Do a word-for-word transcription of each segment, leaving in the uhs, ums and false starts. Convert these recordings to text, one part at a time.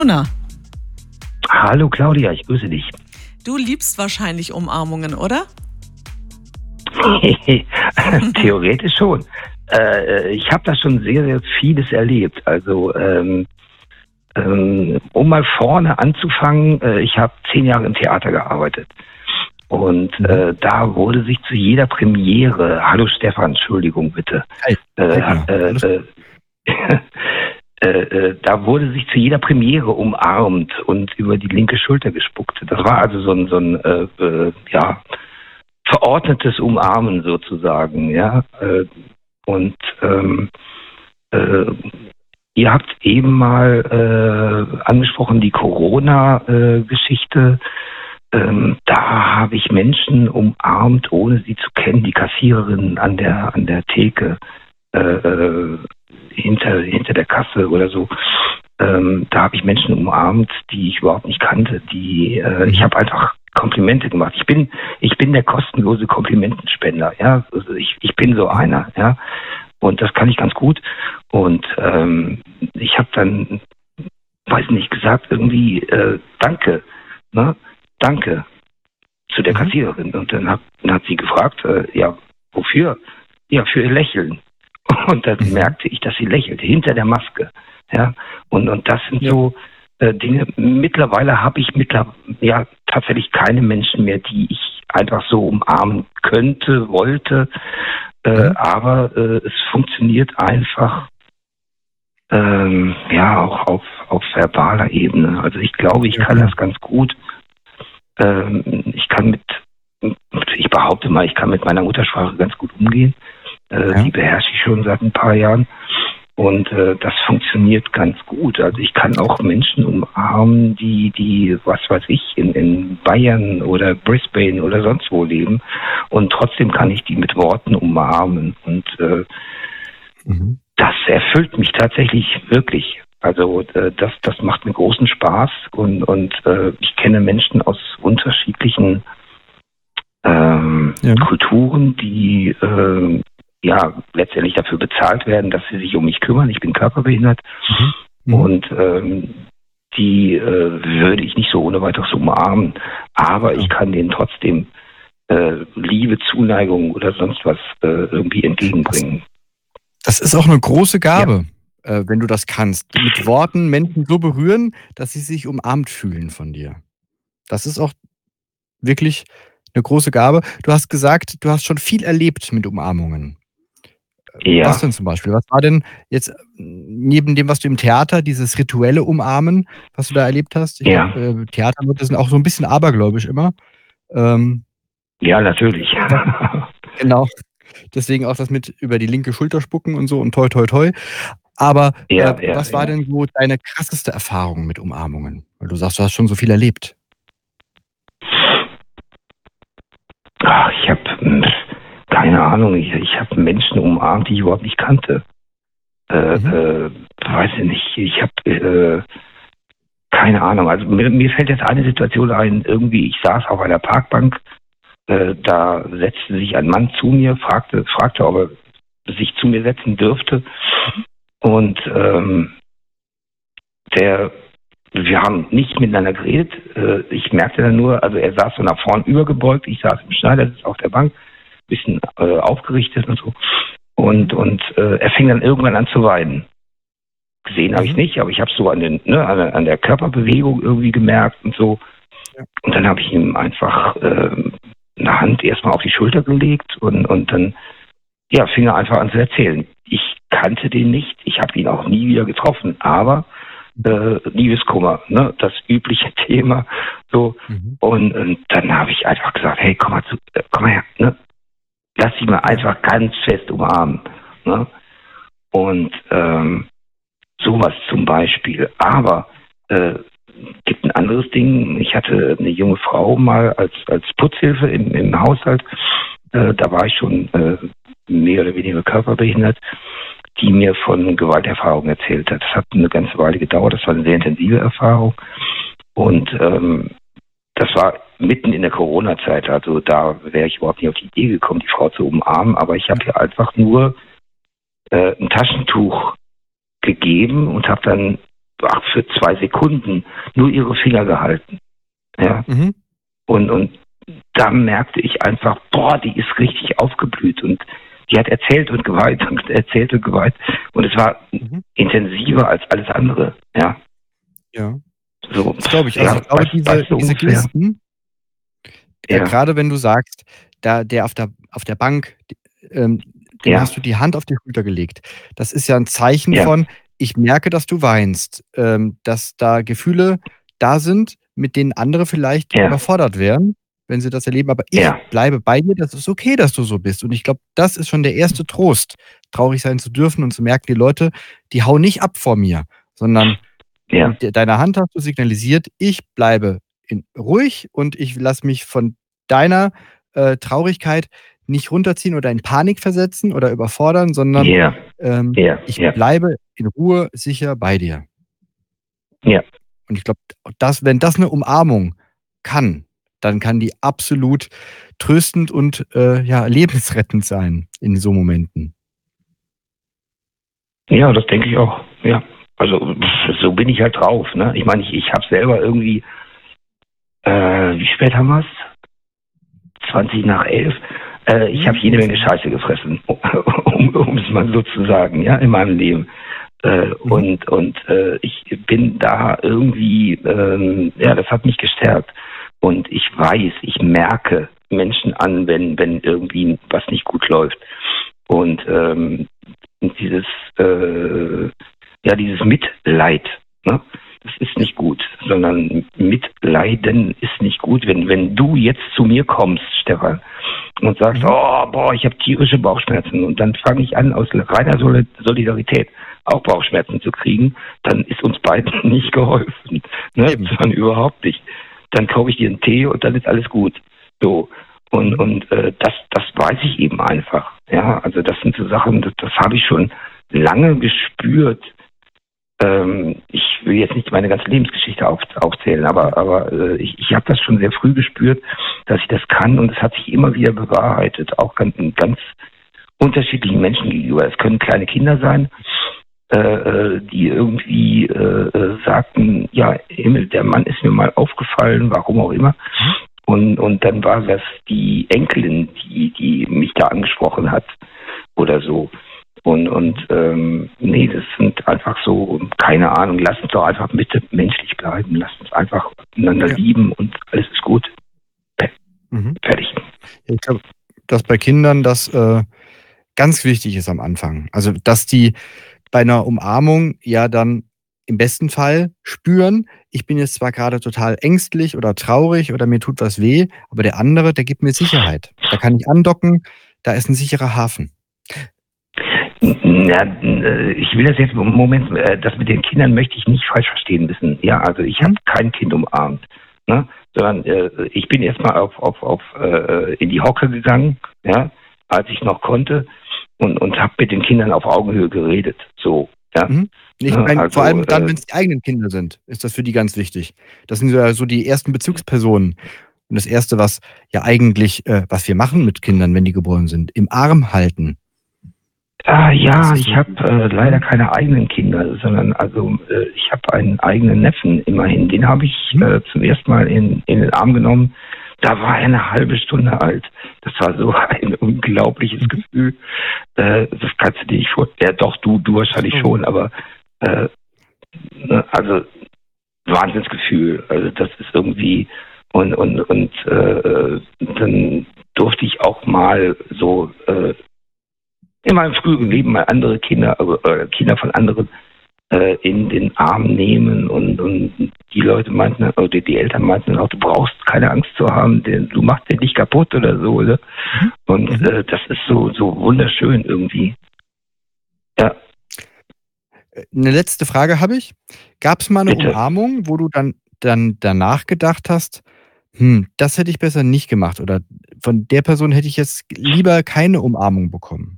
Na, Hallo Claudia, ich grüße dich. du liebst wahrscheinlich Umarmungen, oder? Theoretisch schon. Äh, ich habe da schon sehr, sehr vieles erlebt. Also ähm, ähm, um mal vorne anzufangen, äh, ich habe zehn Jahre im Theater gearbeitet. Und äh, da wurde sich zu jeder Premiere, hallo Stefan, Entschuldigung bitte, Hi. äh, Hi, äh, äh, äh, äh, da wurde sich zu jeder Premiere umarmt und über die linke Schulter gespuckt. Das war also so ein, so ein äh, äh, ja, verordnetes Umarmen sozusagen, ja. Äh, und ähm, äh, ihr habt eben mal äh, angesprochen die Corona-Geschichte. Ähm, da habe ich Menschen umarmt, ohne sie zu kennen, die Kassiererin an der an der Theke äh, äh, hinter hinter der Kasse oder so. Ähm, da habe ich Menschen umarmt, die ich überhaupt nicht kannte. Die äh, ich habe einfach Komplimente gemacht. Ich bin ich bin der kostenlose Komplimentenspender. Ja, also ich ich bin so einer. Ja, und das kann ich ganz gut. Und ähm, ich habe dann, weiß nicht, gesagt irgendwie äh, Danke. Ne? Danke zu der Kassiererin. Und dann hat, dann hat sie gefragt, äh, ja, wofür? Ja, für ihr Lächeln. Und dann Mhm. merkte ich, dass sie lächelte, hinter der Maske. Ja, und, und das sind Ja. so äh, Dinge. Mittlerweile habe ich mittler, ja, tatsächlich keine Menschen mehr, die ich einfach so umarmen könnte, wollte. Äh, Mhm. aber äh, es funktioniert einfach, ähm, ja, auch auf, auf verbaler Ebene. Also ich glaube, ich Ja, kann klar. das ganz gut. Ähm, ich kann mit, ich behaupte mal, ich kann mit meiner Muttersprache ganz gut umgehen. Äh, Ja. Die beherrsche ich schon seit ein paar Jahren. Und äh, das funktioniert ganz gut. Also ich kann auch Menschen umarmen, die, die, was weiß ich, in, in Bayern oder Brisbane oder sonst wo leben. Und trotzdem kann ich die mit Worten umarmen. Und äh, Mhm. das erfüllt mich tatsächlich wirklich. Also äh, das, das macht mir großen Spaß. Und, und äh, ich kenne Menschen aus unterschiedlichen ähm, Ja. Kulturen, die äh, ja letztendlich dafür bezahlt werden, dass sie sich um mich kümmern. Ich bin körperbehindert Mhm. Mhm. und ähm, die äh, würde ich nicht so ohne weiteres umarmen. Aber ich kann denen trotzdem äh, Liebe, Zuneigung oder sonst was äh, irgendwie entgegenbringen. Das ist auch eine große Gabe, äh, wenn du das kannst. Mit Worten Menschen so berühren, dass sie sich umarmt fühlen von dir. Das ist auch wirklich eine große Gabe. Du hast gesagt, du hast schon viel erlebt mit Umarmungen. Ja, Was denn zum Beispiel? Was war denn jetzt äh, neben dem, was du im Theater, dieses rituelle Umarmen, was du da erlebt hast? Ich Ja. glaube, äh, Theaterleute sind auch so ein bisschen abergläubisch immer. Ähm, ja, natürlich. genau. Deswegen auch das mit über die linke Schulter spucken und so und toi toi toi. Aber Ja, äh, ja, was war ja. denn so deine krasseste Erfahrung mit Umarmungen? Weil du sagst, du hast schon so viel erlebt. Ach, ich habe keine Ahnung. Ich, ich habe Menschen umarmt, die ich überhaupt nicht kannte. Äh, Mhm. äh, weiß ich nicht. Ich habe äh, keine Ahnung. Also mir, mir fällt jetzt eine Situation ein. Irgendwie, ich saß auf einer Parkbank. Äh, da setzte sich ein Mann zu mir, fragte, fragte, ob er sich zu mir setzen dürfte. Und ähm, der, wir haben nicht miteinander geredet. Äh, ich merkte dann nur, also er saß so nach vorn übergebeugt. Ich saß im Schneidersitz auf der Bank, bisschen äh, aufgerichtet und so. Und, und äh, er fing dann irgendwann an zu weinen. Gesehen habe ich Mhm. nicht, aber ich habe so an, den, ne, an, der, an der Körperbewegung irgendwie gemerkt und so. Ja. Und dann habe ich ihm einfach äh, eine Hand erstmal auf die Schulter gelegt und, und dann ja, fing er einfach an zu erzählen. Ich kannte den nicht, ich habe ihn auch nie wieder getroffen, aber äh, Liebeskummer, ne, das übliche Thema. So. Mhm. Und, und dann habe ich einfach gesagt, hey, komm mal zu, äh, komm mal her, ne? Lass dich mal einfach ganz fest umarmen. Ne? Und ähm, sowas zum Beispiel. Aber äh, gibt ein anderes Ding. Ich hatte eine junge Frau mal als, als Putzhilfe im, im Haushalt. Äh, da war ich schon äh, mehr oder weniger körperbehindert, die mir von Gewalterfahrungen erzählt hat. Das hat eine ganze Weile gedauert. Das war eine sehr intensive Erfahrung. Und ähm, das war mitten in der Corona-Zeit. Also da wäre ich überhaupt nicht auf die Idee gekommen, die Frau zu umarmen. Aber ich habe ihr einfach nur äh, ein Taschentuch gegeben und habe dann ach, für zwei Sekunden nur ihre Finger gehalten. Ja. Mhm. Und, und da merkte ich einfach, boah, die ist richtig aufgeblüht und die hat erzählt und geweint und erzählt und geweint. Und es war Mhm. intensiver als alles andere. Ja. Ja. So, Das glaube ich. Also ja, ich glaube, weißt- diese, weißt du diese ungefähr? Gesten, äh, Ja. gerade wenn du sagst, da der auf der auf der Bank, ähm, dem Ja. hast du die Hand auf die Schulter gelegt. Das ist ja ein Zeichen Ja. von, ich merke, dass du weinst, ähm, dass da Gefühle da sind, mit denen andere vielleicht Ja. überfordert wären, wenn sie das erleben. Aber ich Ja. bleibe bei dir, das ist okay, dass du so bist. Und ich glaube, das ist schon der erste Trost, traurig sein zu dürfen und zu merken, die Leute, die hauen nicht ab vor mir, sondern Ja. mit de- deiner Hand hast du signalisiert, ich bleibe in, ruhig und ich lasse mich von deiner äh, Traurigkeit nicht runterziehen oder in Panik versetzen oder überfordern, sondern Ja. ähm, Ja. ich Ja. bleibe in Ruhe sicher bei dir. Ja. Und ich glaube, das, wenn das eine Umarmung kann, dann kann die absolut tröstend und äh, ja, lebensrettend sein in so Momenten. Ja, das denke ich auch. Ja. Also pff, so bin ich halt drauf. Ne? Ich meine, ich, ich habe selber irgendwie, äh, wie spät haben wir es? zwanzig nach elf. Äh, ich habe jede Menge Scheiße gefressen, um, um es mal so zu sagen, ja, in meinem Leben. Äh, Mhm. Und und äh, ich bin da irgendwie, ähm, ja, das hat mich gestärkt. Und ich weiß, ich merke Menschen an, wenn wenn irgendwie was nicht gut läuft. Und ähm, dieses, äh, ja, dieses Mitleid, ne? Das ist nicht gut, sondern Mitleiden ist nicht gut. Wenn, wenn du jetzt zu mir kommst, Stefan, und sagst, Mhm. oh, boah, ich habe tierische Bauchschmerzen und dann fange ich an, aus reiner Soli- Solidarität auch Bauchschmerzen zu kriegen, dann ist uns beiden nicht geholfen, ne? Eben. Sondern überhaupt nicht. Dann kaufe ich dir einen Tee und dann ist alles gut. So. Und, Mhm. und äh, das, das weiß ich eben einfach. Ja, also das sind so Sachen, das, das habe ich schon lange gespürt. Ähm, ich will jetzt nicht meine ganze Lebensgeschichte auf, aufzählen, aber, aber äh, ich, ich habe das schon sehr früh gespürt, dass ich das kann und es hat sich immer wieder bewahrheitet, auch ganz, ganz unterschiedlichen Menschen gegenüber. Es können kleine Kinder sein, äh, äh, die irgendwie äh, äh, sagten, ja, Himmel, der Mann ist mir mal aufgefallen, warum auch immer. Und, und dann war das die Enkelin, die, die mich da angesprochen hat oder so. Und, und ähm, nee, das sind einfach so, keine Ahnung, lass uns doch einfach bitte menschlich bleiben, lass uns einfach einander Ja. lieben und alles ist gut. Mhm. Fertig. Ich glaube, dass bei Kindern das äh, ganz wichtig ist am Anfang. Also, dass die bei einer Umarmung ja dann im besten Fall spüren, ich bin jetzt zwar gerade total ängstlich oder traurig oder mir tut was weh, aber der andere, der gibt mir Sicherheit. Da kann ich andocken, da ist ein sicherer Hafen. Ja, äh, ich will das jetzt, Moment, äh, das mit den Kindern möchte ich nicht falsch verstehen müssen. Ja, also ich habe Hm? kein Kind umarmt, ne? Sondern äh, ich bin erstmal auf, auf, auf äh, in die Hocke gegangen, ja, als ich noch konnte und, und habe mit den Kindern auf Augenhöhe geredet. So, ja. Mhm. Ich Ja, meine, also, vor allem dann, äh, wenn es die eigenen Kinder sind, ist das für die ganz wichtig. Das sind ja so die ersten Bezugspersonen. Und das Erste, was ja eigentlich, äh, was wir machen mit Kindern, wenn die geboren sind, im Arm halten. Ah, ja, Das ist ich so- habe äh, leider keine eigenen Kinder, sondern also äh, ich habe einen eigenen Neffen immerhin. Den habe ich Hm. äh, zum ersten Mal in, in den Arm genommen. Da war er eine halbe Stunde alt. Das war so ein unglaubliches Gefühl. Äh, das kannst du dir nicht vorstellen. Ja, doch, du, du wahrscheinlich So. schon, aber äh, ne, also Wahnsinnsgefühl. Also das ist irgendwie und und und äh, dann durfte ich auch mal so äh, in meinem früheren Leben mal andere Kinder, äh, Kinder von anderen äh, in den Arm nehmen und, und die Leute meinten, oder die Eltern meinten auch, du brauchst keine Angst zu haben, denn du machst den nicht kaputt oder so, oder? Mhm. Und Mhm. äh, das ist so, so wunderschön irgendwie. Ja, Eine letzte Frage habe ich. Gab es mal eine Bitte. Umarmung, wo du dann, dann danach gedacht hast, hm, das hätte ich besser nicht gemacht oder von der Person hätte ich jetzt lieber keine Umarmung bekommen?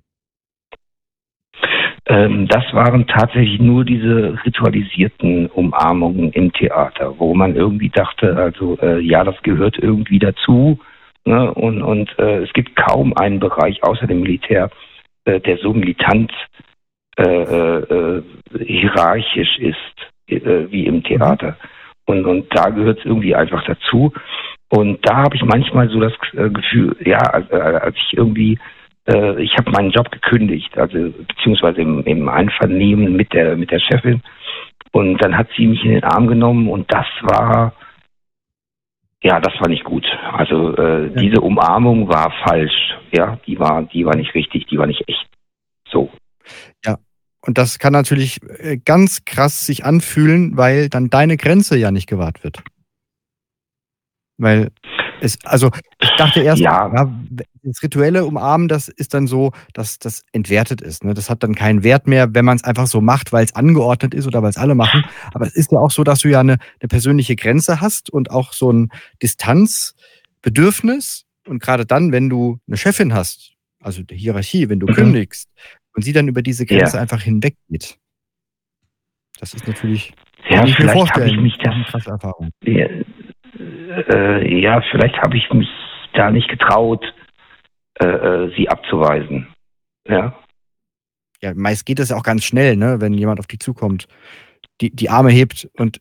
ähm, das waren tatsächlich nur diese ritualisierten Umarmungen im Theater, wo man irgendwie dachte, also äh, ja, das gehört irgendwie dazu. Ne? Und, und äh, es gibt kaum einen Bereich außer dem Militär, äh, der so militant äh, äh, hierarchisch ist. äh, wie im Theater. Und, und da gehört es irgendwie einfach dazu. Und da habe ich manchmal so das äh, Gefühl, ja, als, äh, als ich irgendwie, äh, ich habe meinen Job gekündigt, also beziehungsweise im, im Einvernehmen mit der mit der Chefin. Und dann hat sie mich in den Arm genommen und das war, ja, das war nicht gut. Also äh, ja. Diese Umarmung war falsch, ja, die war, die war nicht richtig, die war nicht echt. So. Ja. Und das kann natürlich ganz krass sich anfühlen, weil dann deine Grenze ja nicht gewahrt wird. Weil es, also ich dachte erst, ja. Ja, das rituelle Umarmen, das ist dann so, dass das entwertet ist. Ne? Das hat dann keinen Wert mehr, wenn man es einfach so macht, weil es angeordnet ist oder weil es alle machen. Aber es ist ja auch so, dass du ja eine, eine persönliche Grenze hast und auch so ein Distanzbedürfnis. Und gerade dann, wenn du eine Chefin hast, also die Hierarchie, wenn du mhm. kündigst, und sie dann über diese Grenze ja. einfach hinweggeht. Das ist natürlich, ja, kann ich mir vielleicht vorstellen, habe ich mich das, eine krasse Erfahrung. Ja, äh, ja, vielleicht habe ich mich da nicht getraut, äh, sie abzuweisen. Ja. Ja, meist geht es auch ganz schnell, ne, wenn jemand auf dich zukommt, die, die Arme hebt und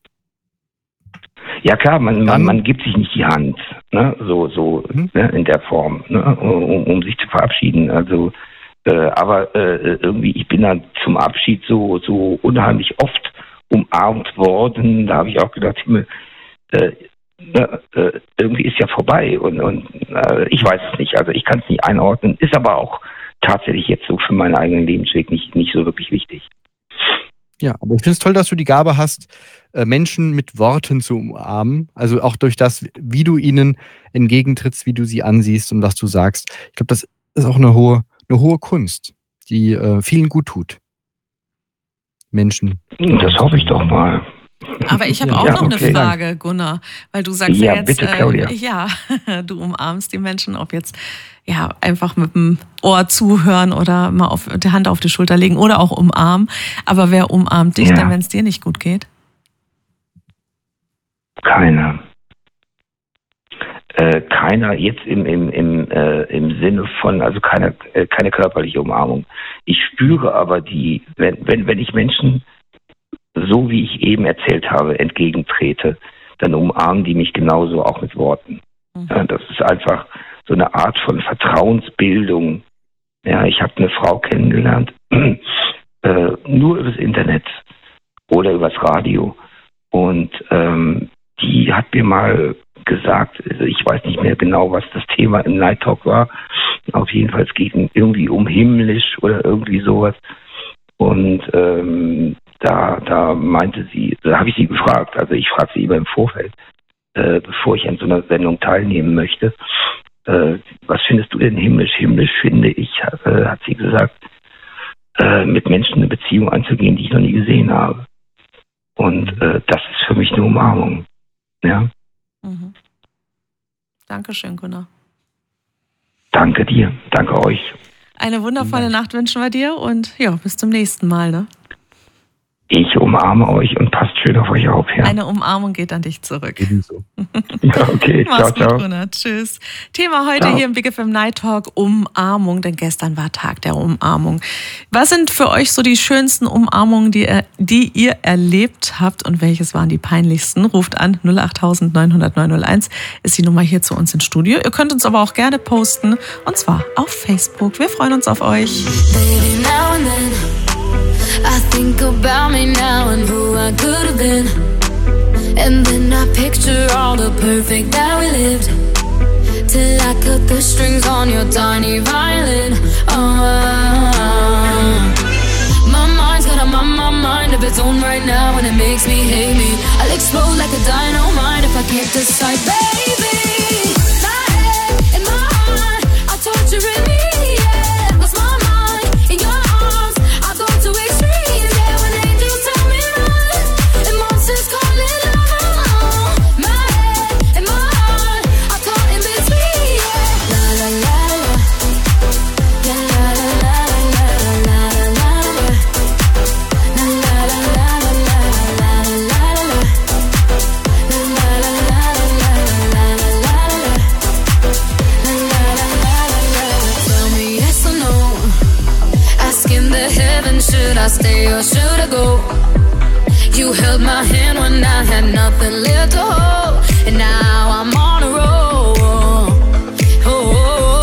ja klar, man, man, man gibt sich nicht die Hand, ne, so, so mhm. ne, in der Form, ne, um, um sich zu verabschieden. Also Äh, aber äh, irgendwie, ich bin dann zum Abschied so so unheimlich oft umarmt worden. Da habe ich auch gedacht, Himmel, äh, äh, irgendwie ist ja vorbei. Und, und äh, ich weiß es nicht. Also ich kann es nicht einordnen. Ist aber auch tatsächlich jetzt so für meinen eigenen Lebensweg nicht, nicht so wirklich wichtig. Ja, aber ich finde es toll, dass du die Gabe hast, Menschen mit Worten zu umarmen. Also auch durch das, wie du ihnen entgegentrittst, wie du sie ansiehst und was du sagst. Ich glaube, das ist auch eine hohe eine hohe Kunst, die äh, vielen gut tut. Menschen. Das hoffe ich doch mal. Aber ich habe auch ja, noch okay. eine Frage, Gunnar, weil du sagst ja, ja jetzt, bitte, Claudia. Äh, ja, du umarmst die Menschen, ob jetzt ja einfach mit dem Ohr zuhören oder mal auf die Hand auf die Schulter legen oder auch umarmen. Aber wer umarmt dich ja. denn, wenn es dir nicht gut geht? Keiner. Äh, keiner jetzt im, im, im, äh, im Sinne von, also keine, äh, keine körperliche Umarmung. Ich spüre aber die, wenn, wenn, wenn ich Menschen, so wie ich eben erzählt habe, entgegentrete, dann umarmen die mich genauso auch mit Worten. Mhm. Ja, das ist einfach so eine Art von Vertrauensbildung. Ja, ich habe eine Frau kennengelernt, äh, nur übers Internet oder übers Radio. Und ähm, die hat mir mal gesagt, also ich weiß nicht mehr genau, was das Thema im Night Talk war. Auf jeden Fall, es geht irgendwie um himmlisch oder irgendwie sowas. Und ähm, da, da meinte sie, da habe ich sie gefragt, also ich frage sie immer im Vorfeld, äh, bevor ich an so einer Sendung teilnehmen möchte, äh, was findest du denn himmlisch? Himmlisch finde ich, äh, hat sie gesagt, äh, mit Menschen eine Beziehung einzugehen, die ich noch nie gesehen habe. Und äh, das ist für mich eine Umarmung. Ja. Mhm. Dankeschön, Gunnar. Danke dir, danke euch. Eine wundervolle Nacht wünschen wir dir und ja, bis zum nächsten Mal. Ne? Ich umarme euch und passt schön auf euch auf. Ja. Eine Umarmung geht an dich zurück. Ebenso. Ja, okay, Mach's ciao, gut, ciao. Gunnar. Tschüss. Thema heute ciao. Hier im Big F M Night Talk, Umarmung, denn gestern war Tag der Umarmung. Was sind für euch so die schönsten Umarmungen, die ihr, die ihr erlebt habt und welches waren die peinlichsten? Ruft an null acht neun null null neun null eins ist die Nummer hier zu uns ins Studio. Ihr könnt uns aber auch gerne posten und zwar auf Facebook. Wir freuen uns auf euch. Baby, now and then I think about me now and who I could have been. And then I picture all the perfect that we lived. Till I cut the strings on your tiny violin. Oh, my mind's got a my, my mind of its own right now, and it makes me hate me. I'll explode like a dynamite if I can't decide, baby. My head and my heart are torturing me. Yeah, lost my mind in your arms. I go to extremes. Yeah, when angels tell me run and monsters call it love. My head and my heart are caught in between. Yeah, la la la la, yeah la la la la la la la la, la la la la la la la la la, la la la la la la la. left a hole, and now I'm on a roll. Oh,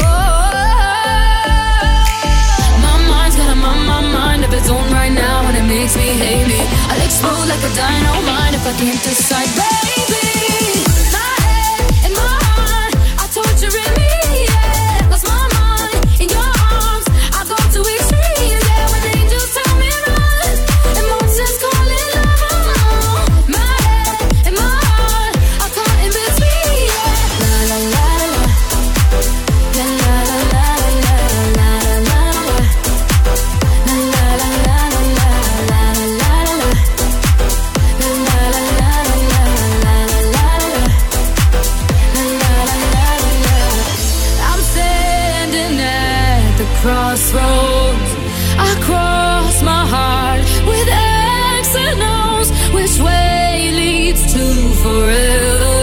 my mind's got a mind, my mind of its own right now, and it makes me hate me. I'll explode like a dynamite if I can't decide, baby. My head and my heart are torturing me, yeah. Lost my mind in your arms, I go to extremes, yeah. When angels tell me run, emotions calling love. My head and my heart are caught in between, yeah. La la la la, la la la la la la la, la la la la la la la la. I'm standing at the crossroads. I cross my heart with X and O's. Which way leads to forever?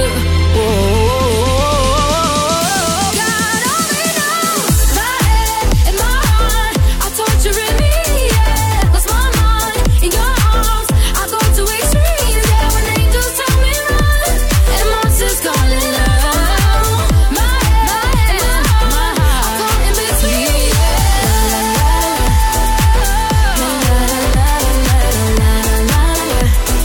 Whoa. God only knows. My head and my heart are torturing me, yeah. Lost my mind in your arms, I go to extremes, yeah. When angels tell me run, and monsters calling love. My head and my heart are caught in between, yeah. La la la la la la la la.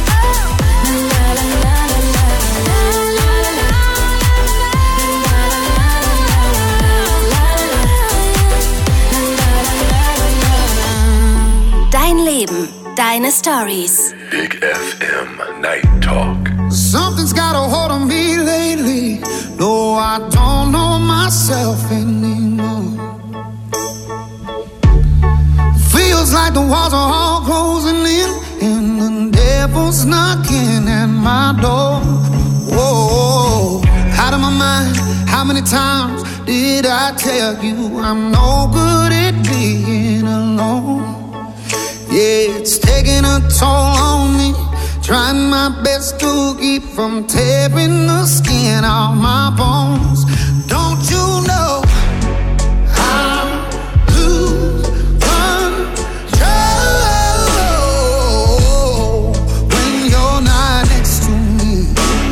Dein Leben, deine Stories. Big F M Night Talk. Something's got a hold on me lately. No, I don't know myself anymore. Feels like the walls are all closing in, and the devil's knocking at my door. Whoa, out of my mind. How many times did I tell you I'm no good at being alone? Yeah, it's taking a toll on me. Trying my best to keep from tearing the skin off my bones. Don't you know I lose control when you're not next to me?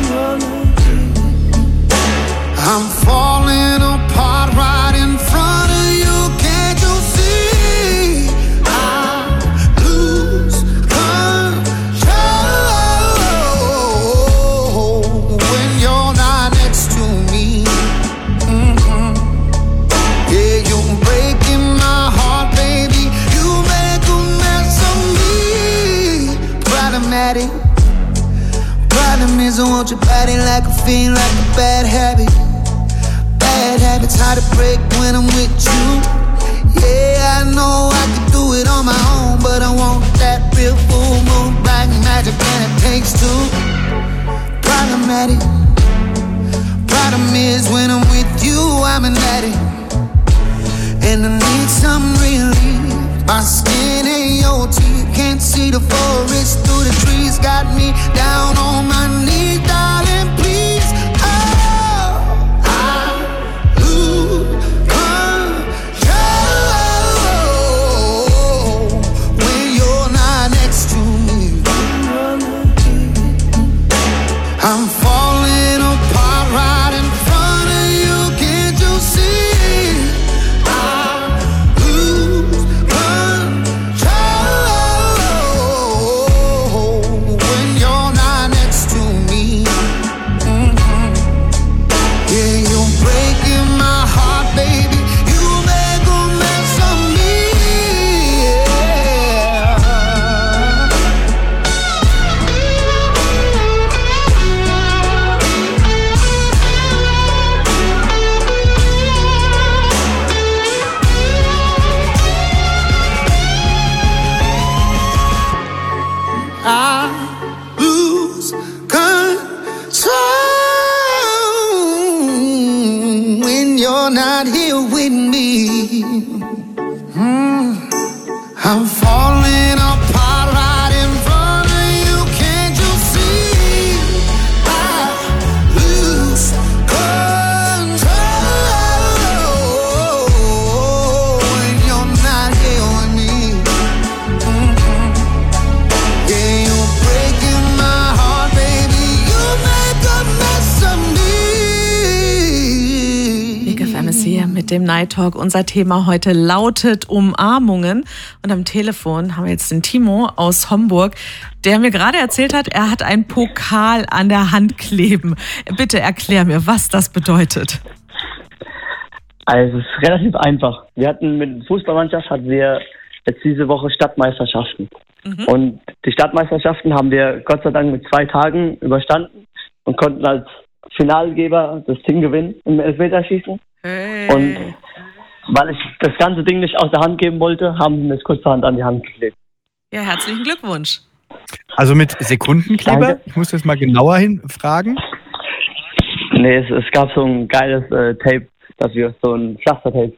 I'm falling apart right in front of you. Can't you see? I lose control when you're not next to me. Mm-hmm. Yeah, you're breaking my heart, baby. You make a mess of me. Problematic. Problem is I want your body like a fiend, like a bad habit. Bad habits hard to break when I'm with you. Yeah, I know I can do it on my own, but I want that real full moon, black magic, and it takes two. Problematic. Problem is when I'm with you, I'm an addict, and I need some relief. My skin ain't your teeth, can't see the forest through the trees. Got me down on my knees, darling, please. Oh, I lose control when you're not next to me. I'm falling apart right in front of you. Can't you see? I lose control when you're not next to me. Alice hier mit dem Night Talk. Unser Thema heute lautet Umarmungen. Und am Telefon haben wir jetzt den Timo aus Homburg, der mir gerade erzählt hat, er hat einen Pokal an der Hand kleben. Bitte erklär mir, was das bedeutet. Also es ist relativ einfach. Wir hatten mit der Fußballmannschaft hatten wir jetzt diese Woche Stadtmeisterschaften. Mhm. Und die Stadtmeisterschaften haben wir Gott sei Dank mit zwei Tagen überstanden und konnten als Finalgeber das Ding gewinnen im Elfmeterschießen. Hey. Und weil ich das ganze Ding nicht aus der Hand geben wollte, haben sie mir es kurzerhand an die Hand geklebt. Ja, herzlichen Glückwunsch. Also mit Sekundenkleber? Danke. Ich muss jetzt mal genauer hinfragen. Nee, es, es gab so ein geiles äh, Tape dafür, so ein Pflastertape.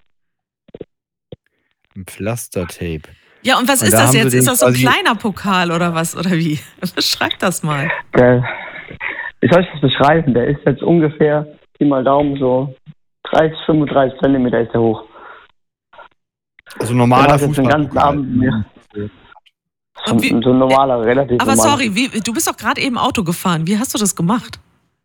Ein Pflastertape. Ja, und was und ist da das jetzt? Ist das so ein kleiner Pokal oder was? Oder wie? Beschreib das mal. Der, wie soll ich das beschreiben? Der ist jetzt ungefähr, Pi mal Daumen, so dreißig, fünfunddreißig Zentimeter ist der hoch. Also normaler Fußball. Den ganzen Abend mir. So, wie, so ein normaler, äh, relativ Aber normaler. sorry, wie, du bist doch gerade eben Auto gefahren. Wie hast du das gemacht?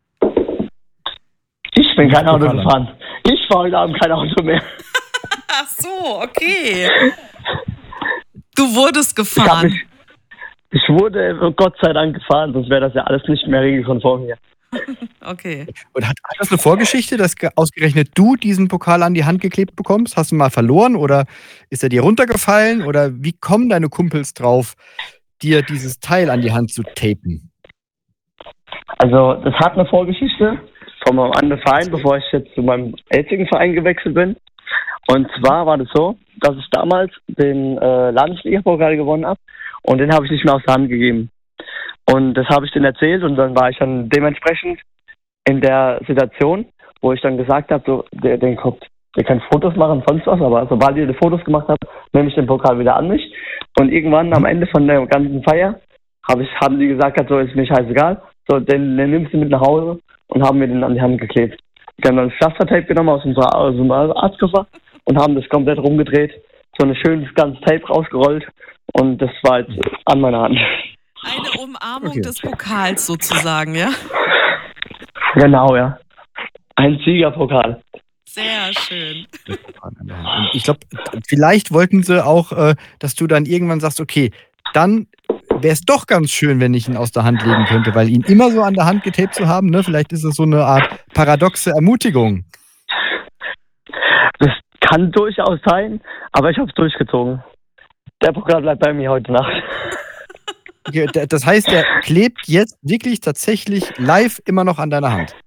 Ich bin kein Auto gefahren. Ich fahre heute Abend kein Auto mehr. Ach so, okay. Du wurdest gefahren. Ich, ich wurde Gott sei Dank gefahren, sonst wäre das ja alles nicht mehr regelkonform hier. Okay. Und hat, hat das eine Vorgeschichte, dass ausgerechnet du diesen Pokal an die Hand geklebt bekommst? Hast du mal verloren oder ist er dir runtergefallen? Oder wie kommen deine Kumpels drauf, dir dieses Teil an die Hand zu tapen? Also das hat eine Vorgeschichte von meinem anderen Verein, bevor ich jetzt zu meinem jetzigen Verein gewechselt bin. Und zwar war das so, dass ich damals den äh, Landesliga-Pokal gewonnen habe und den habe ich nicht mehr aus der Hand gegeben. Und das habe ich denen erzählt und dann war ich dann dementsprechend in der Situation, wo ich dann gesagt habe, so, der, den kommt, ihr könnt Fotos machen, sonst was, aber sobald ihr die Fotos gemacht habt, nehme ich den Pokal wieder an mich. Und irgendwann am Ende von der ganzen Feier hab ich, haben die gesagt, so ist mir scheißegal, so, den, den nimmst du mit nach Hause und haben mir den an die Hand geklebt. Die haben dann das Pflastertape genommen aus dem, aus dem Arztkoffer und haben das komplett rumgedreht, so ein schönes ganzes Tape rausgerollt und das war jetzt an meiner Hand. Eine Umarmung okay. des Pokals sozusagen, ja? Genau, ja. Ein Siegerpokal. Sehr schön. Und ich glaube, vielleicht wollten sie auch, äh, dass du dann irgendwann sagst, okay, dann wäre es doch ganz schön, wenn ich ihn aus der Hand legen könnte, weil ihn immer so an der Hand getaped zu haben, ne? Vielleicht ist es so eine Art paradoxe Ermutigung. Das kann durchaus sein, aber ich habe es durchgezogen. Der Pokal bleibt bei mir heute Nacht. Okay, das heißt, der klebt jetzt wirklich tatsächlich live immer noch an deiner Hand?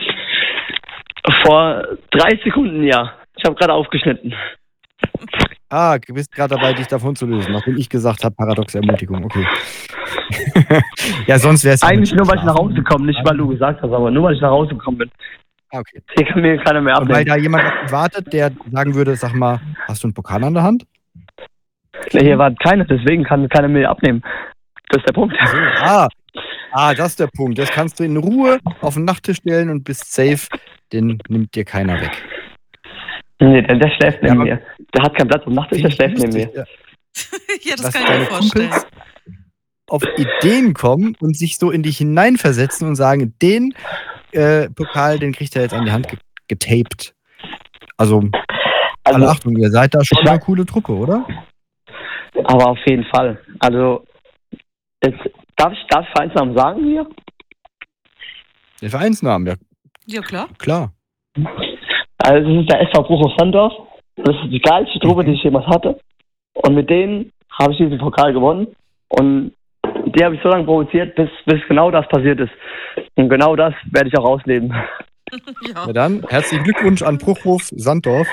Vor drei Sekunden, ja. Ich habe gerade aufgeschnitten. Ah, du bist gerade dabei, dich davon zu lösen, nachdem ich gesagt habe, paradoxe Ermutigung, okay. Ja, sonst wäre es... Eigentlich nur, weil ich nach Hause komme, nicht weil du gesagt hast, aber nur, weil ich nach Hause gekommen bin. Ah, okay. Hier kann mir keiner mehr abnehmen. Und weil da jemand wartet, der sagen würde, sag mal, hast du einen Pokal an der Hand? Nee, hier wartet keiner, deswegen kann keiner mehr abnehmen. Das ist der Punkt. So, ah, ah, das ist der Punkt. Das kannst du in Ruhe auf den Nachttisch stellen und bist safe. Den nimmt dir keiner weg. Nee, der, der schläft neben ja, mir. Der hat keinen Platz am Nachttisch, der schläft neben mir. Ja, ja, das kann ich mir vorstellen. Kumpels auf Ideen kommen und sich so in dich hineinversetzen und sagen, den äh, Pokal, den kriegt er jetzt an die Hand getaped. Also, also alle Achtung, ihr seid da schon eine coole Truppe, oder? Aber auf jeden Fall. Also, jetzt, darf ich darf ich Vereinsnamen sagen hier? Den Vereinsnamen, ja. Ja, klar. Klar. Also, das ist der S V Bruch aus Sandorf. Das ist die geilste Truppe, die ich jemals hatte. Und mit denen habe ich diesen Pokal gewonnen. Und die habe ich so lange provoziert, bis, bis genau das passiert ist. Und genau das werde ich auch ausleben. Ja. Ja, dann herzlichen Glückwunsch an Bruchhof Sandorf.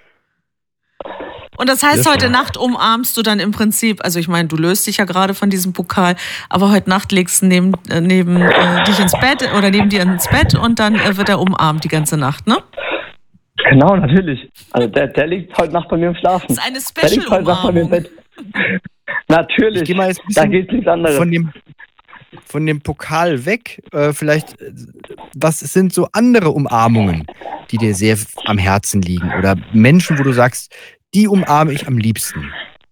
Und das heißt, heute Nacht umarmst du dann im Prinzip, also ich meine, du löst dich ja gerade von diesem Pokal, aber heute Nacht legst du neben, äh, neben äh, dich ins Bett oder neben dir ins Bett und dann äh, wird er umarmt die ganze Nacht, ne? Genau, natürlich. Also der, der liegt heute Nacht bei mir im Schlafen. Das ist eine Special-Umarmung. Natürlich, ich mal jetzt da geht's nichts anderes. Von dem, von dem Pokal weg, äh, vielleicht, was sind so andere Umarmungen, die dir sehr am Herzen liegen? Oder Menschen, wo du sagst, die umarme ich am liebsten?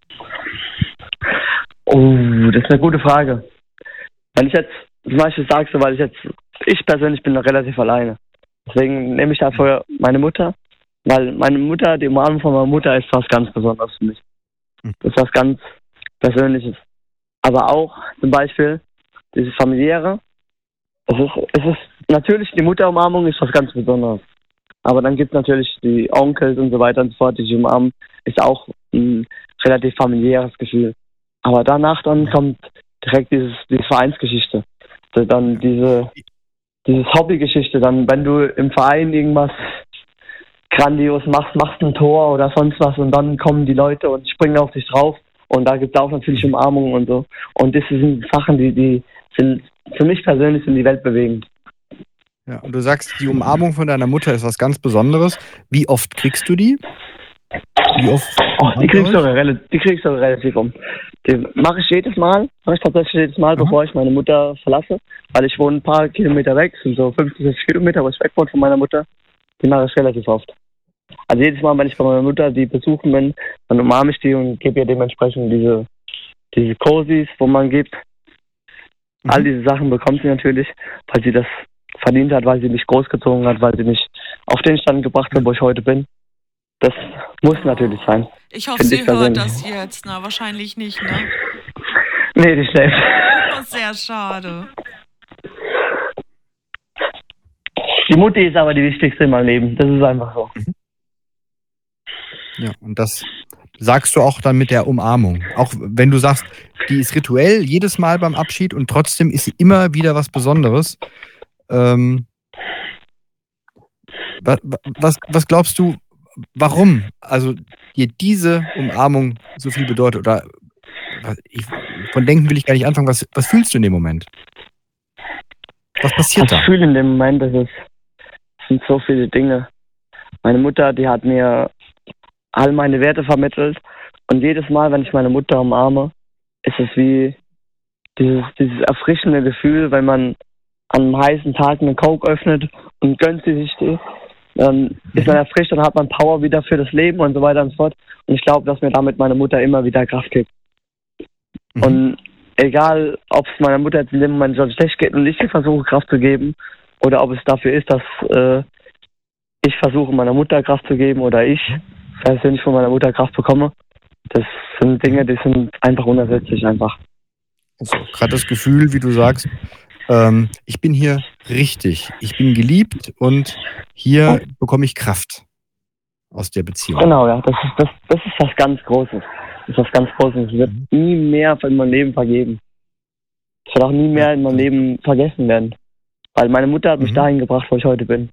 Oh, das ist eine gute Frage. Wenn ich jetzt zum Beispiel sage, so, weil ich jetzt, ich persönlich bin noch relativ alleine. Deswegen nehme ich dafür meine Mutter, Weil meine Mutter, die Umarmung von meiner Mutter ist was ganz Besonderes für mich. Das ist was ganz Persönliches. Aber auch zum Beispiel dieses Familiäre. Es ist, es ist natürlich, die Mutterumarmung ist was ganz Besonderes. Aber dann gibt es natürlich die Onkels und so weiter und so fort, die sich umarmen, ist auch ein relativ familiäres Gefühl. Aber danach dann kommt direkt dieses, diese Vereinsgeschichte. Also dann diese, dieses Hobbygeschichte. Dann, wenn du im Verein irgendwas grandios machst, machst ein Tor oder sonst was und dann kommen die Leute und springen auf dich drauf. Und da gibt es auch natürlich Umarmungen und so. Und das sind Sachen, die, die sind für mich persönlich in die Welt bewegend. Ja, und du sagst, die Umarmung von deiner Mutter ist was ganz Besonderes. Wie oft kriegst du die? Wie oft? Oh, die kriegst du relativ, die kriegst du relativ um. Die mache ich jedes Mal, mache ich tatsächlich jedes Mal, Aha. bevor ich meine Mutter verlasse. Weil ich wohne ein paar Kilometer weg, sind so fünfzig, sechzig Kilometer, wo ich weg wohne von meiner Mutter. Die mache ich relativ oft. Also jedes Mal, wenn ich bei meiner Mutter die besuchen bin, dann umarme ich die und gebe ihr dementsprechend diese, diese Cozies, wo man gibt. Mhm. All diese Sachen bekommt sie natürlich, weil sie das verdient hat, weil sie mich großgezogen hat, weil sie mich auf den Stand gebracht hat, wo ich heute bin. Das muss natürlich sein. Ich hoffe, sie hört das jetzt. Na, wahrscheinlich nicht, ne? Nee, die schläft. Oh, sehr schade. Die Mutti ist aber die wichtigste in meinem Leben. Das ist einfach so. Ja, und das sagst du auch dann mit der Umarmung. Auch wenn du sagst, die ist rituell jedes Mal beim Abschied und trotzdem ist sie immer wieder was Besonderes. Ähm, was, was, was glaubst du, warum also dir diese Umarmung so viel bedeutet? Oder ich, von denken will ich gar nicht anfangen. Was, was fühlst du in dem Moment? Was passiert was da? Ich fühle in dem Moment, das, ist, das sind so viele Dinge. Meine Mutter, die hat mir all meine Werte vermittelt. Und jedes Mal, wenn ich meine Mutter umarme, ist es wie dieses, dieses erfrischende Gefühl, wenn man an einem heißen Tag einen Coke öffnet und gönnt sie sich die. Dann ist man erfrischt und hat man Power wieder für das Leben und so weiter und so fort. Und ich glaube, dass mir damit meine Mutter immer wieder Kraft gibt. Mhm. Und egal, ob es meiner Mutter jetzt in dem Moment so schlecht geht und ich versuche, Kraft zu geben, oder ob es dafür ist, dass äh, ich versuche, meiner Mutter Kraft zu geben oder ich persönlich von meiner Mutter Kraft bekomme, das sind Dinge, die sind einfach unersetzlich einfach. Also, gerade das Gefühl, wie du sagst, ähm, ich bin hier richtig, ich bin geliebt und hier bekomme ich Kraft aus der Beziehung. Genau, ja, das ist, das, das ist was ganz Großes. Das ist was ganz Großes. Es wird mhm. nie mehr in meinem Leben vergeben. Es wird auch nie mehr in meinem Leben vergessen werden. Weil meine Mutter hat mich mhm. dahin gebracht, wo ich heute bin.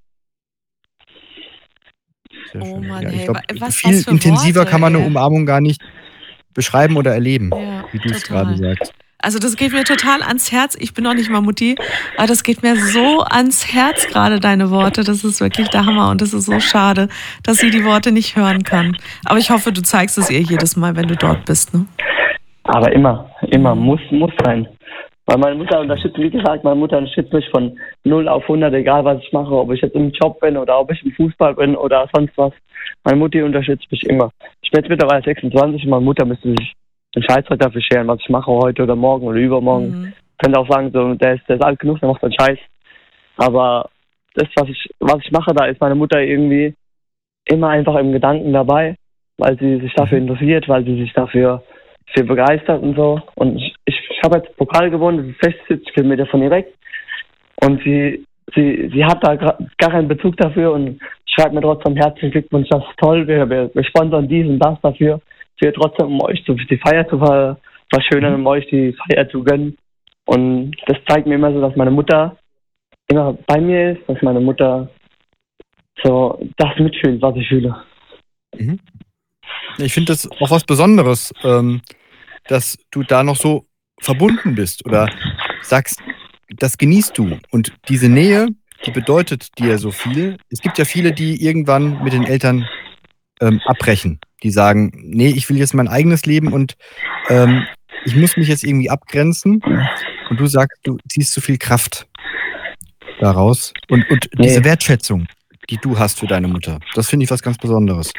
Sehr schön. Oh Mann, ja, ich hey, glaube, was, viel was für intensiver Worte, kann man eine ey. Umarmung gar nicht beschreiben oder erleben, Ja, wie du es total. gerade sagst. Also das geht mir total ans Herz. Ich bin noch nicht mal Mutti, aber das geht mir so ans Herz gerade, deine Worte. Das ist wirklich der Hammer und das ist so schade, dass sie die Worte nicht hören kann. Aber ich hoffe, du zeigst es ihr jedes Mal, wenn du dort bist, ne? Aber immer, immer, muss, muss sein. Weil meine Mutter unterstützt, wie gesagt, meine Mutter unterstützt mich von null auf hundert, egal was ich mache, ob ich jetzt im Job bin oder ob ich im Fußball bin oder sonst was. Meine Mutti unterstützt mich immer. Ich bin jetzt mittlerweile sechsundzwanzig und meine Mutter müsste sich den Scheiß heute dafür scheren, was ich mache heute oder morgen oder übermorgen. Mhm. Könnte auch sagen, so, der ist, der ist alt genug, der macht den Scheiß. Aber das, was ich, was ich mache, da ist meine Mutter irgendwie immer einfach im Gedanken dabei, weil sie sich dafür interessiert, weil sie sich dafür für begeistert und so. Und ich, ich, ich habe jetzt Pokal gewonnen, das ist sechsundsiebzig Kilometer von ihr weg. Und sie, sie, sie hat da gar keinen Bezug dafür und schreibt mir trotzdem herzlichen Glückwunsch, das ist toll, wir, wir, wir sponsern dies und das dafür. Für trotzdem, um euch zu, die Feier zu ver, verschönern, um euch die Feier zu gönnen. Und das zeigt mir immer so, dass meine Mutter immer bei mir ist, dass meine Mutter so das mitfühlt, was ich fühle. Mhm. Ich finde das auch was Besonderes, ähm, dass du da noch so verbunden bist oder sagst, das genießt du. Und diese Nähe, die bedeutet dir so viel. Es gibt ja viele, die irgendwann mit den Eltern ähm, abbrechen. Die sagen, nee, ich will jetzt mein eigenes Leben und ähm, ich muss mich jetzt irgendwie abgrenzen. Und du sagst, du ziehst so viel Kraft daraus. Und, und nee. diese Wertschätzung, die du hast für deine Mutter, das finde ich was ganz Besonderes.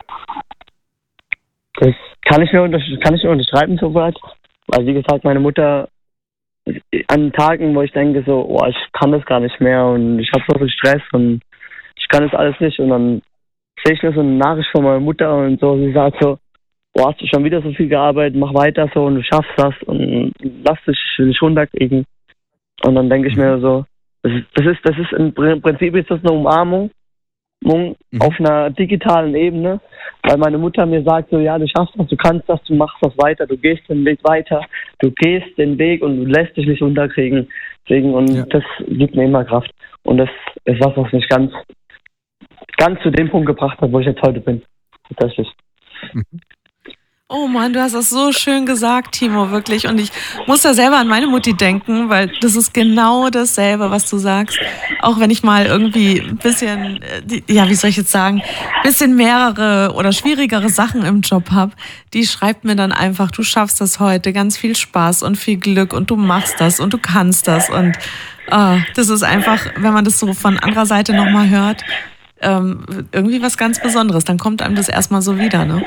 Das kann ich nur, kann ich nur unterschreiben soweit. Weil wie gesagt, meine Mutter an Tagen, wo ich denke so, oh, ich kann das gar nicht mehr und ich habe so viel Stress und ich kann das alles nicht und dann sehe ich nur so eine Nachricht von meiner Mutter und so, sie sagt so, du hast schon wieder so viel gearbeitet, mach weiter so und du schaffst das und lass dich nicht runterkriegen. Und dann denke ich mir so, das ist, das ist, das ist im Prinzip ist das eine Umarmung mhm. auf einer digitalen Ebene, weil meine Mutter mir sagt so, ja, du schaffst das, du kannst das, du machst das weiter, du gehst den Weg weiter, du gehst den Weg und du lässt dich nicht unterkriegen. Deswegen, und ja. das gibt mir immer Kraft. Und das ist was, was mich ganz, ganz zu dem Punkt gebracht hat, wo ich jetzt heute bin. Tatsächlich. Mhm. Oh Mann, du hast das so schön gesagt, Timo, wirklich. Und ich muss da selber an meine Mutti denken, weil das ist genau dasselbe, was du sagst. Auch wenn ich mal irgendwie ein bisschen, ja, wie soll ich jetzt sagen, ein bisschen mehrere oder schwierigere Sachen im Job habe, die schreibt mir dann einfach, du schaffst das heute, ganz viel Spaß und viel Glück und du machst das und du kannst das. Und oh, das ist einfach, wenn man das so von anderer Seite nochmal hört, ähm, irgendwie was ganz Besonderes. Dann kommt einem das erstmal so wieder, ne?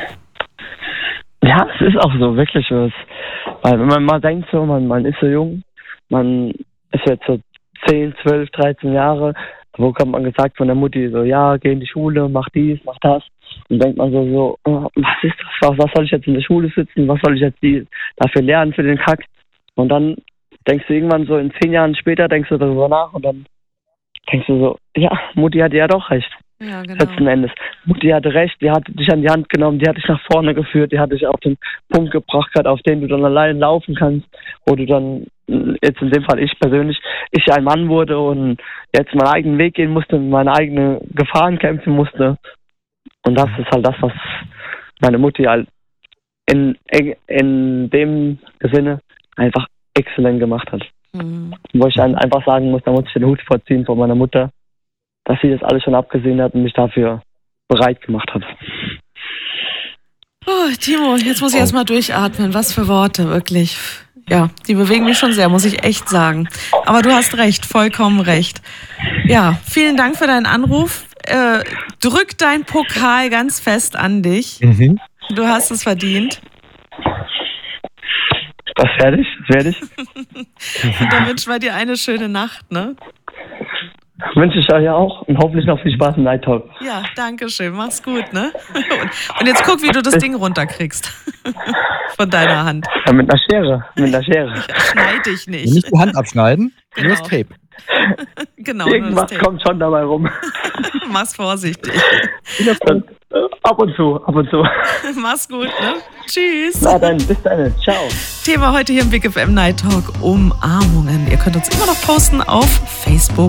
Ja, es ist auch so, wirklich was. Weil wenn man mal denkt, so, man, man ist so jung, man ist jetzt so zehn, zwölf, dreizehn Jahre, wo kommt man gesagt von der Mutti so, ja, geh in die Schule, mach dies, mach das. Und denkt man so, so oh, was ist das, was, was soll ich jetzt in der Schule sitzen, was soll ich jetzt die, dafür lernen für den Kack? Und dann denkst du irgendwann so, in zehn Jahren später denkst du darüber nach und dann denkst du so, ja, Mutti hatte ja doch recht. Ja, genau. Letzten Endes. Mutti hatte recht, die hat dich an die Hand genommen, die hat dich nach vorne geführt, die hat dich auf den Punkt gebracht, auf den du dann allein laufen kannst, wo du dann, jetzt in dem Fall ich persönlich, ich ein Mann wurde und jetzt meinen eigenen Weg gehen musste, meine eigenen Gefahren kämpfen musste. Und das ist halt das, was meine Mutti halt in, in dem Sinne einfach exzellent gemacht hat. Mhm. Wo ich dann einfach sagen muss, da muss ich den Hut vorziehen von meiner Mutter, dass sie das alles schon abgesehen hat und mich dafür bereit gemacht hat. Oh, Timo, jetzt muss ich oh. erstmal durchatmen. Was für Worte, wirklich. Ja, die bewegen mich schon sehr, muss ich echt sagen. Aber du hast recht, vollkommen recht. Ja, vielen Dank für deinen Anruf. Äh, drück dein Pokal ganz fest an dich. Mhm. Du hast es verdient. Das fertig? Das fertig? Und dann wünschen wir dir eine schöne Nacht, ne? Wünsche ich euch auch und hoffentlich noch viel Spaß im Night Talk. Ja, danke schön. Mach's gut, ne? Und jetzt guck, wie du das Ding runterkriegst. Von deiner Hand. Ja, mit einer Schere. Mit einer Schere. Ja, schneid dich nicht. Nicht die Hand abschneiden, genau. Nur das Tape. Genau. Irgendwas Tape. kommt schon dabei rum. Mach's vorsichtig. Und, äh, ab und zu, ab und zu. Mach's gut, ne? Tschüss. Na dann, bis dann. Ciao. Thema heute hier im Big F M Night Talk: Umarmungen. Ihr könnt uns immer noch posten auf Facebook.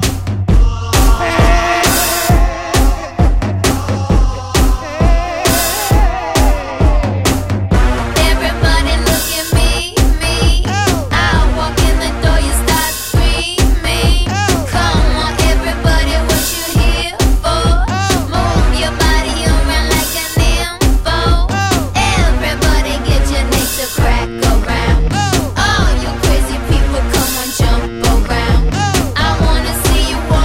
Jump around. I wanna see you walk.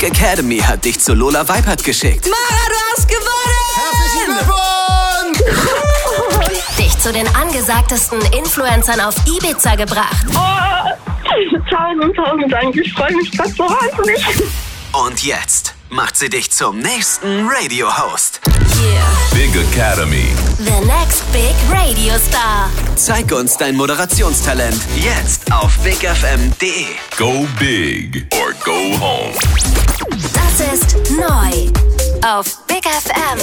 Academy hat dich zu Lola Weipert geschickt. Mara, du hast gewonnen! Herzlichen Glückwunsch! Dich zu den angesagtesten Influencern auf Ibiza gebracht. Oh, tausend, tausend Dank. Ich freue mich gerade so wahnsinnig. Und jetzt macht sie dich zum nächsten Radio-Host. Yeah. Big Academy. The next big radio star. Zeig uns dein Moderationstalent jetzt auf big f m punkt d e. Go big or go home. Das ist neu auf Big F M.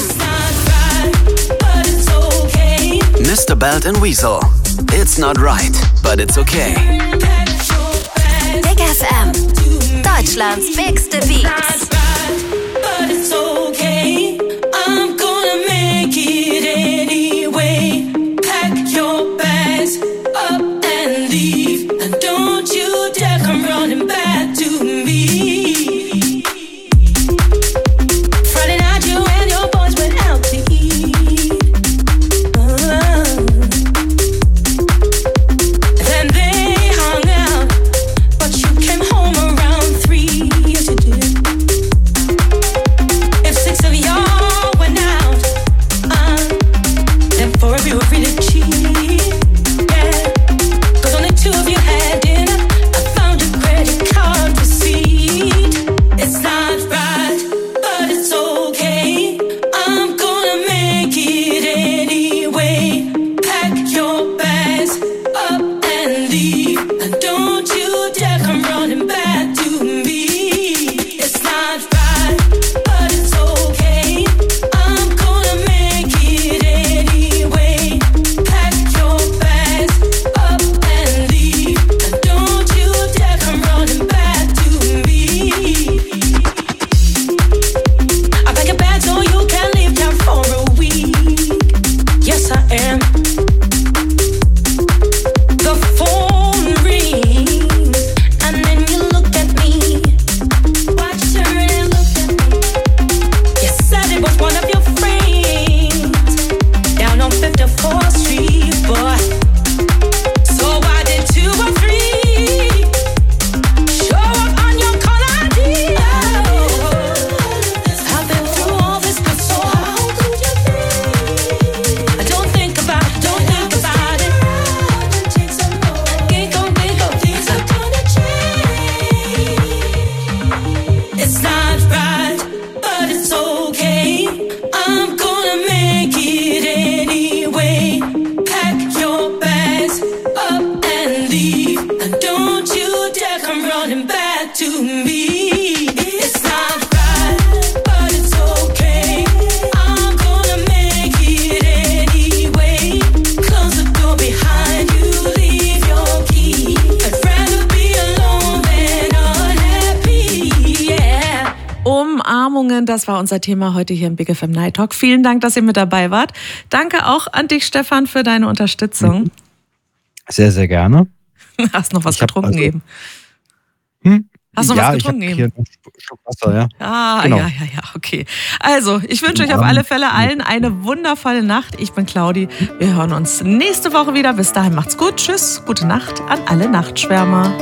Mister Belt and Weasel. It's not right, but it's okay. Big F M. Deutschlands bigste Beats. But it's okay. I'm gonna make it anyway. Pack your bags up and leave. And don't you dare come running back to me. Friday night you and your boys went out to eat. Uh, then they hung out, but you came home around three. Yes you did. If six of y'all went out, uh, then four of you were free to cheat. Yeah, 'cause only two of you had dinner. I found your credit card receipt. It's not right, but it's okay. I'm gonna make it anyway. Pack your bags up and leave. And don't you dare come running back to me. It's not right, but it's okay. I'm gonna make it anyway. Pack your bags up and leave. And don't you dare come running back to me. I pack a bag so you can leave town for a week. Yes, I am. The phone rings, and then you look at me. Why'd you turn and look at me? You said it was one of your friends down on fifty-fourth Street, boy. So why did two or three show up on your call I D? I've been through all this before. How could you think? I don't think about it, don't think about it. Ain't gon' think of things are gonna change. It's not right, but it's okay. I'm gonna make it anyway. Pack your bags up and leave. And don't you dare come running back to me. It's not right, but it's okay. I'm gonna make it anyway. Close the door behind you, leave your key. I'd rather be alone than unhappy, yeah. Umarmungen, das war unser Thema heute hier im Big F M Night Talk. Vielen Dank, dass ihr mit dabei wart. Danke auch an dich, Stefan, für deine Unterstützung. Sehr, sehr gerne. Hast noch was Ich hab getrunken also- eben? Hm? Hast du noch ja, was ich hab getrunken hier eben? einen Schluck Wasser, ja. Ah, Genau. ja, ja, ja, okay. Also, ich wünsche euch auf alle Fälle allen eine wundervolle Nacht. Ich bin Claudi. Wir hören uns nächste Woche wieder. Bis dahin macht's gut. Tschüss. Gute Nacht an alle Nachtschwärmer.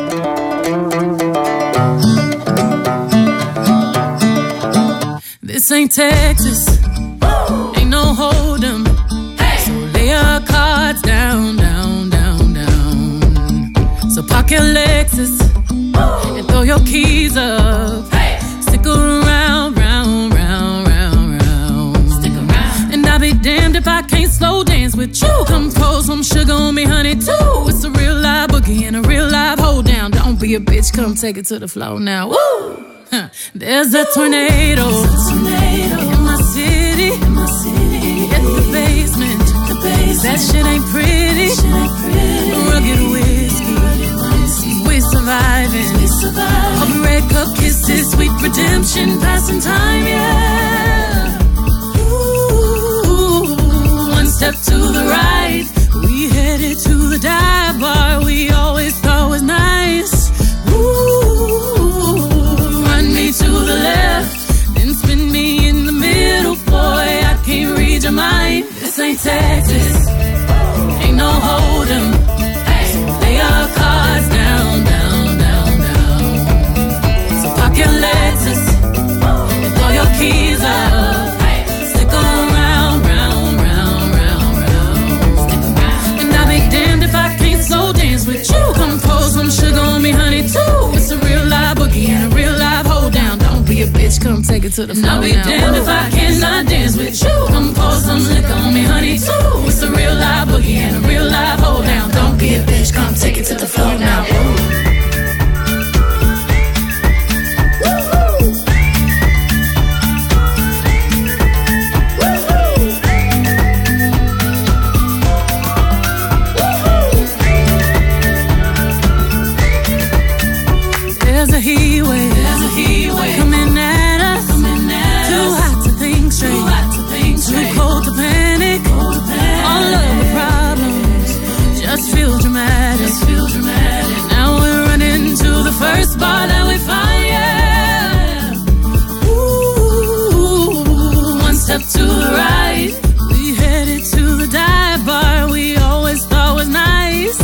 This ain't Texas, ain't no hold'em. So lay your cards down, down, down, down. So park your Lexus and throw your keys up. Stick around, round, round, round, round. Stick around. And I'll be damned if I can't slow dance with you. Come pour some sugar on me, honey, too. It's a real live boogie and a real live hold down. Don't be a bitch, come take it to the floor now. Woo! Huh. There's a tornado, tornado in my city, in my city. At the basement, the basement. That shit ain't pretty, shit ain't pretty. Rugged whiskey, we surviving. We surviving. All red cup kisses, sweet redemption, passing time, yeah. Ooh, one step to the right, we headed to the dive bar we always thought was nice. Ooh, run me to the left, then spin me in the middle, boy. I can't read your mind. This ain't Texas, ain't no hold'em. Lay your cards down, down, down, down. So park your Lexus it to the floor. I'll be damned if I cannot dance with you. Come pour some liquor on me, honey, too. It's a real live boogie and a real live hold down. Don't be a bitch, come take it to the floor now. There's a heat wave, there's a heat wave coming at us, coming at too us. Hot to think straight, too hot to think straight, too cold to panic, cold to panic. All of the problems just feel dramatic, just feel dramatic. Now we're running to the first bar that we find, yeah. Ooh, one step to the right, we headed to the dive bar we always thought was nice.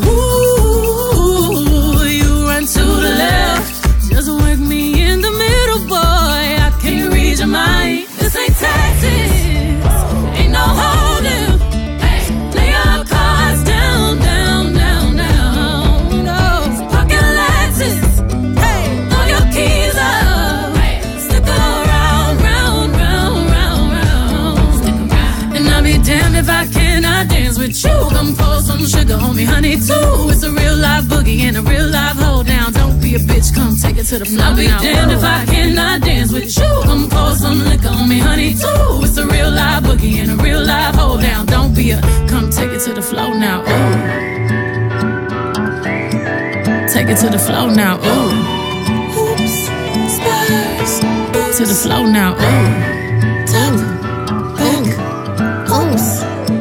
Ooh, you run to the left, just work me in the middle, boy. I can't read your mind. This ain't Texas, ain't no holding. Hey, lay your cards down, down, down, down. No, pocket Lexus. Hey, throw your keys up. Hey, stick around, round, round, round, round. Stick around. And I'll be damned if I cannot dance with you. Come pour some sugar on me, honey, too. It's a real live boogie and a real live hold down. Don't be a bitch, come take it to the floor. I'll be damned if I cannot dance with you. Come pour some liquor on me, honey, too. It's a real live boogie and a real live hold down. Don't be a, come take it to the floor now. Ooh. Take it to the floor now. Ooh. Hoops, spurs, to the floor now. Ooh. Top, back, oops.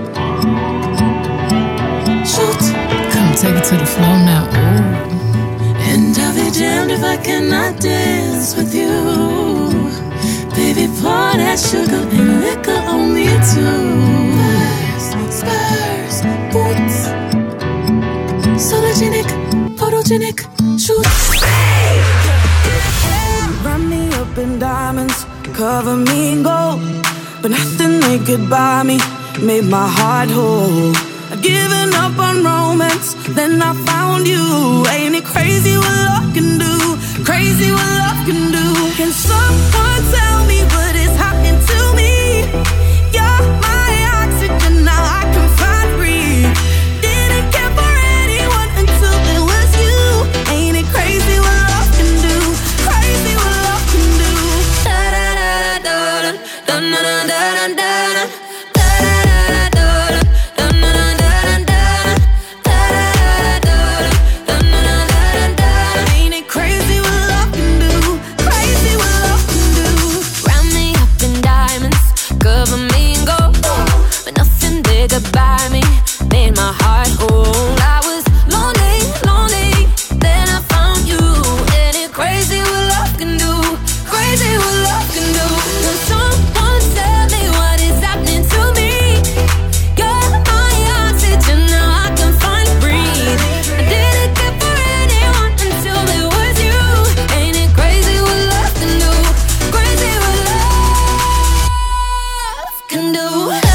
Shoot, come take it to the floor now. Ooh. And I'll be damned if I cannot dance with you. Baby, pour that sugar and liquor on me too. Spurs, spurs, boots. Sologenic, photogenic, shoot. Run me up in diamonds, cover me in gold. But nothing they could buy me made my heart whole. I'd given up on romance, then I found you. Ain't it crazy what love can do? Crazy what love can do. Can someone tell me what is happening to me? You're my oxygen, now I can find breathe. Didn't care for anyone until it was you. Ain't it crazy what love can do? Crazy what love can do. Da da da da da da da da da da. By me, made my heart whole. I was lonely, lonely, then I found you. And it crazy what love can do, crazy what love can do. Can someone tell me what is happening to me? You're my oxygen, now I can find breathe. I didn't care for anyone until it was you. Ain't it crazy what love can do, crazy what love can do.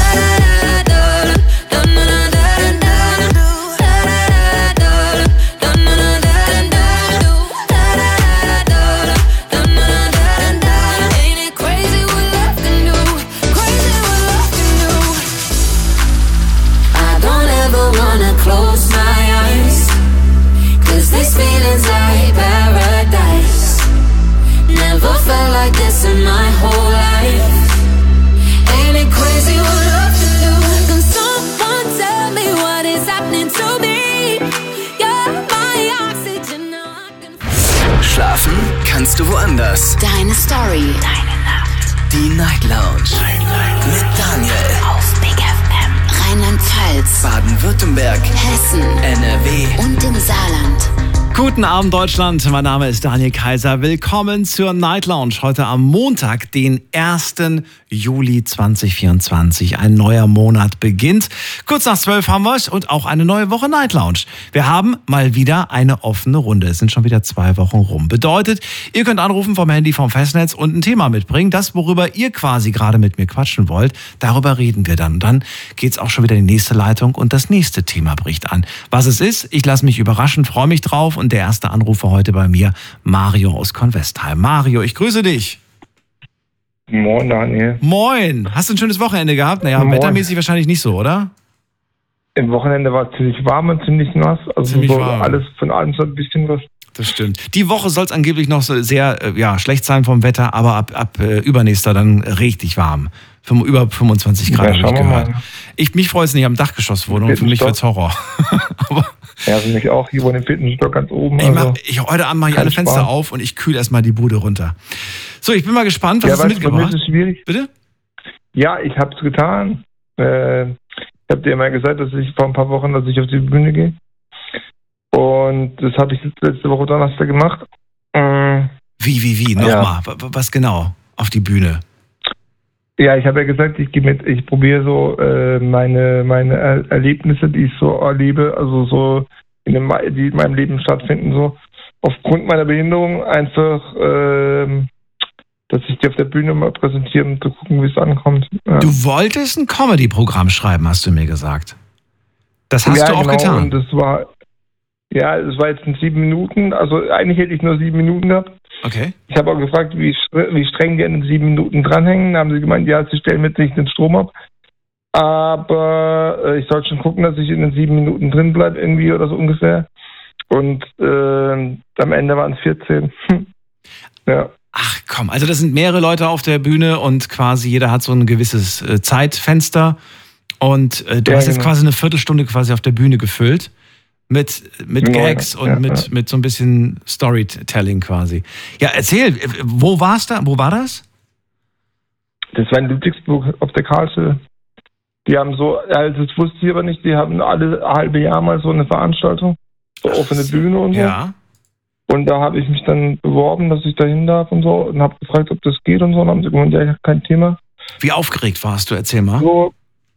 Like this in my whole life. Ain't it crazy what love can do? Can someone tell me what is happening to me? You're my oxygen, now I can. Schlafen kannst du woanders. Deine Story. Deine Nacht. Die Night Lounge. Night, Night. Mit Daniel. Auf Big F M. Rheinland-Pfalz. Baden-Württemberg. Hessen. N R W. Und im Saarland. Guten Abend, Deutschland. Mein Name ist Daniel Kaiser. Willkommen zur Night Lounge. Heute am Montag, den ersten Juli zweitausendvierundzwanzig. Ein neuer Monat beginnt. Kurz nach zwölf haben wir es und auch eine neue Woche Night Lounge. Wir haben mal wieder eine offene Runde. Es sind schon wieder zwei Wochen rum. Bedeutet, ihr könnt anrufen vom Handy, vom Festnetz und ein Thema mitbringen. Das, worüber ihr quasi gerade mit mir quatschen wollt, darüber reden wir dann. Und dann geht's auch schon wieder in die nächste Leitung und das nächste Thema bricht an. Was es ist, ich lasse mich überraschen, freue mich drauf. Und der erste Anrufer heute bei mir, Mario aus Convestheim. Mario, ich grüße dich. Moin, Daniel. Moin. Hast du ein schönes Wochenende gehabt? Naja, Moin. wettermäßig wahrscheinlich nicht so, oder? Im Wochenende war es ziemlich warm und ziemlich nass. Also Ziemlich so warm. alles von allem so ein bisschen was. Das stimmt. Die Woche soll es angeblich noch so sehr äh, ja, schlecht sein vom Wetter, aber ab, ab äh, übernächster dann richtig warm. Fünf, über fünfundzwanzig Grad, Ja, habe ich schauen wir gehört. mal. Ich, mich freut es nicht, am Dachgeschoss wohnen und für mich wird's Horror. Ja, für mich auch. Hier wohne im vierten Stock ganz oben. Ich also mach, ich, heute Abend mache ich kein alle Fenster Spaß. auf und ich kühle erstmal die Bude runter. So, ich bin mal gespannt, was Ja, hast du weißt du, bei mir mitgebracht? ist es schwierig. Bitte? Ja, ich habe es getan. Äh, ich habe dir mal gesagt, dass ich vor ein paar Wochen, dass ich auf die Bühne gehe. Und das habe ich letzte Woche Donnerstag gemacht. Ähm, Wie, wie, wie? Ja. Nochmal. W- Was genau? Auf die Bühne. Ja, ich habe ja gesagt, ich gehe mit, ich probiere so äh, meine meine er Erlebnisse, die ich so erlebe, also so in dem, die in meinem Leben stattfinden, so aufgrund meiner Behinderung einfach, ähm, dass ich die auf der Bühne mal präsentiere, um zu gucken, wie es ankommt. Ja. Du wolltest ein Comedy-Programm schreiben, hast du mir gesagt. Das hast ja, du auch genau, getan. Und das war, ja, es war jetzt in sieben Minuten, also eigentlich hätte ich nur sieben Minuten gehabt. Okay. Ich habe auch gefragt, wie, str- wie streng die an den sieben Minuten dranhängen. Da haben sie gemeint, ja, sie stellen mit nicht den Strom ab. Aber äh, ich soll schon gucken, dass ich in den sieben Minuten drin bleibe irgendwie oder so ungefähr. Und äh, am Ende waren es vierzehn. Ja. Ach komm, also das sind mehrere Leute auf der Bühne und quasi jeder hat so ein gewisses äh, Zeitfenster. Und äh, du Ja, hast jetzt genau. quasi eine Viertelstunde quasi auf der Bühne gefüllt. Mit, mit Genau, Gags ja, und ja, mit, ja. mit so ein bisschen Storytelling quasi. Ja, erzähl, äh, wo war's da? Wo war das? Das war in Ludwigsburg auf der Karlsruhe. Die haben so, also das wusste ich aber nicht, die haben alle halbe Jahr mal so eine Veranstaltung, so offene Bühne und so. Ja. Und da habe ich mich dann beworben, dass ich da hin darf und so und habe gefragt, ob das geht und so. Und haben sie gemeint, ja, kein Thema. Wie aufgeregt warst du? Erzähl mal. So,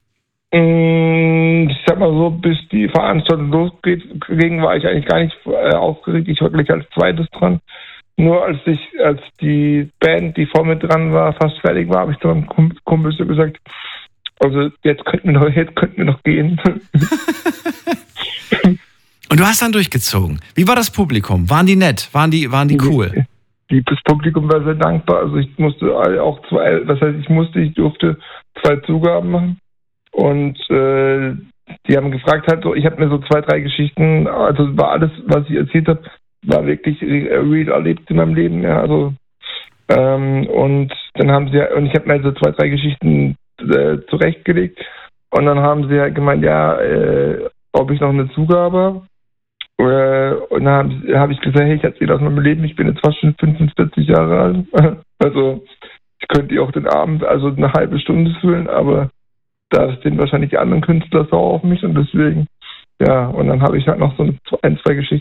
mh, ich sag mal so, bis die Veranstaltung losgeht, ging, war ich eigentlich gar nicht äh, aufgeregt. Ich war gleich als zweites dran. Nur als ich, als die Band, die vor mir dran war, fast fertig war, habe ich zu meinem Kump- Kumpel so gesagt, also jetzt könnten wir noch, jetzt könnten wir noch gehen. Und du hast dann durchgezogen. Wie war das Publikum? Waren die nett? Waren die, waren die cool? Die, das Publikum war sehr dankbar. Also ich musste auch zwei, was heißt ich musste, ich durfte zwei Zugaben machen. Und äh, die haben gefragt halt so, ich habe mir so zwei, drei Geschichten, also war alles, was ich erzählt habe, war wirklich real erlebt in meinem Leben, ja. Also ähm, und dann haben sie und ich habe mir so zwei, drei Geschichten äh, zurechtgelegt und dann haben sie halt gemeint, ja, äh, ob ich noch eine Zugabe habe. Äh, und dann habe hab ich gesagt, hey, ich erzähle aus meinem Leben, ich bin jetzt fast schon fünfundvierzig Jahre alt. Also ich könnte auch den Abend, also eine halbe Stunde füllen, aber da stehen wahrscheinlich die anderen Künstler sauer auf mich und deswegen, ja, und dann habe ich halt noch so ein, zwei Geschichten